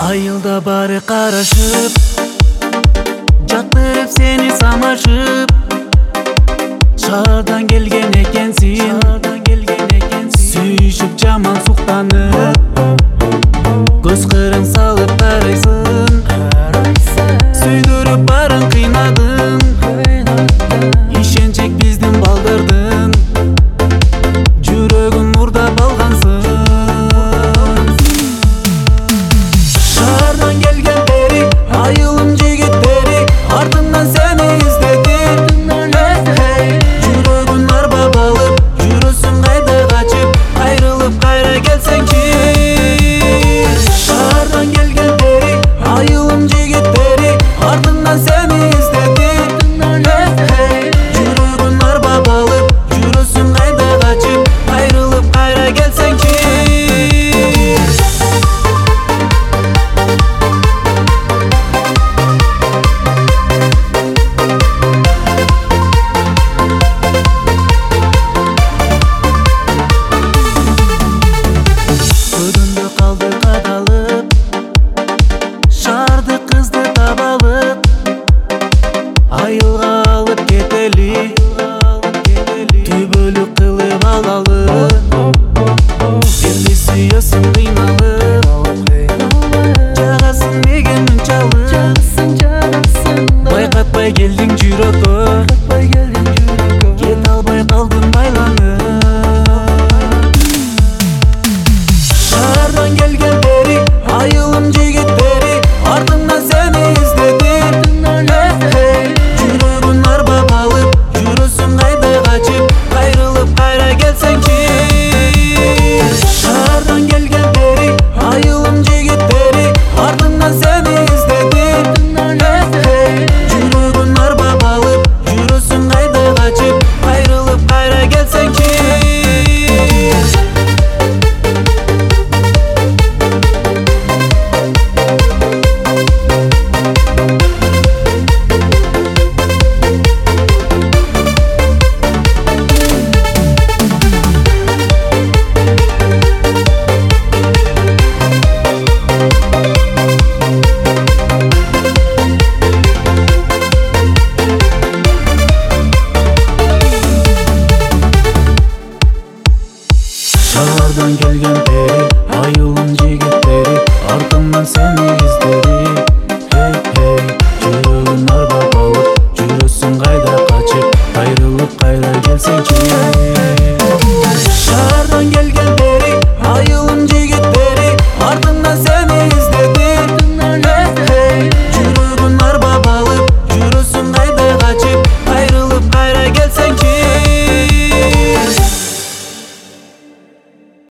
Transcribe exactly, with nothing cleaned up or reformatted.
Айылда бары карашып, жаттырып сени самашып. Шаардан келген экенсиң, сүйүшүп жаман суктанып. Көз кырың салып карайсың, сүйдүрүп барын кыйнадың. Ишенчек биздин балдырдың, жүрөгүн мурдап алгансың. Шаардан келгендери, айылым жигиттери, артымдан сени издеди. Жүрөгүн арбап алып, жүрөсүң кайда качып, кайрылып кайра келсеңчи. Шаардан келгендери, айылым жигиттери, артымдан сени издеди. Жүрөгүн арбап алып, жүрөсүң кайда качып, кайрылып кайра келсеңчи. Көдүндө калды кадалып, шаарды кызды табалып, айылга алып кетели, түбөлүк кылып алалы. Бирди сүйөсүң кыйналып, жагасың неге мынчалык? Байкатпай келдиң жүрөккө, кете албай калдым байланып. Шаардан келгендери, айылым жигиттери, артымдан сени издеди. Жүрөгүн арбап алып, жүрөсүң кайда качып, кайрылып кайра келсеңчи. Шаардан келгендери, айылым жигиттери, артымдан сени издеди. Жүрөгүн арбап алып, жүрөсүң кайда качып, кайрылып кайра келсеңчи. Шаардан келгендери, айылым жигиттери, артымдан сени издеди.